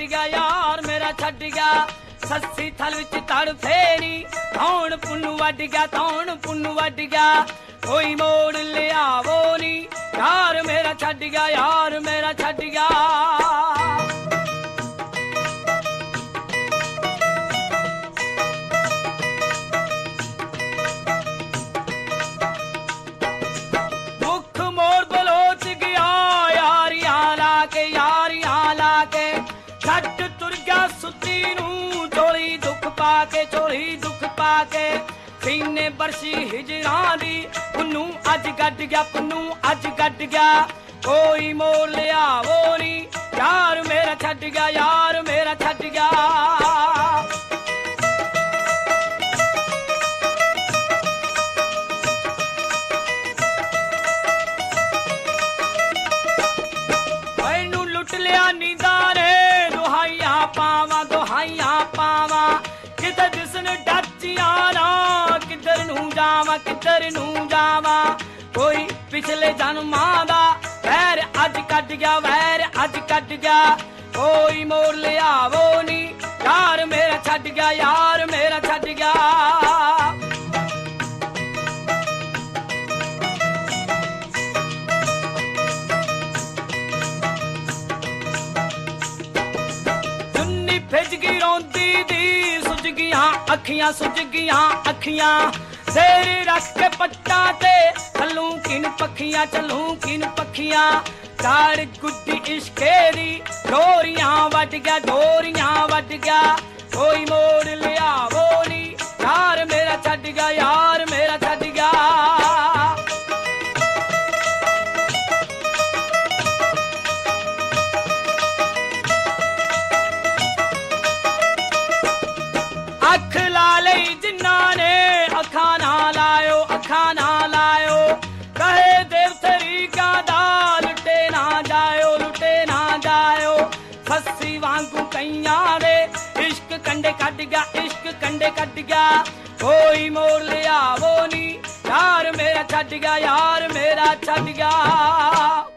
गया यार मेरा छड्ड गया सस्सी थल विच तड़ फेरी धौन पुन्नू वड गया धौन पुन्नू वड गया कोई मोड़ ले आवो नी यार मेरा छड्ड गया यार मेरा छड्ड गया मुख मोड़ बलोच गया यारियां लाके छड्ड तुर गया सुती नू झोली दुख पाके सीने बरसी हिजरां दी पुन्नू अज गड्ड गया कोई मोड़ ले आवो नी यार मेरा छड्ड गया यार मेरा छड्ड गया मैनू लुट लिया नींदा ने दुहाइयां पावा किधर दिसन डचिया ना किधर नू जावा कोई पिछले जन्मां दा वैर अज कट गया कोई मोड़ ले आवो नी यार मेरा छड्ड गया यार मेरा छड्ड गया चुन्नी फिज गई रोंदी दी सुज गईयां अखियां शेर रख के पट्टा ते चलूं किन पखियां चार गुड्डी इश्के दी डोरियां वट गया कोई मोड़ ले आवो नी यार मेरा छड्ड गया यार मेरा छड्ड गया अख ला लई जिन्ना ने अखा ना लायो कहे देव तरीका दा लुटे ना जायो सस्सी वांगू कईयां दे इश्क कंडे कट गया कोई मोड़ ले आवो नी यार मेरा छड्ड गया यार मेरा छड्ड गया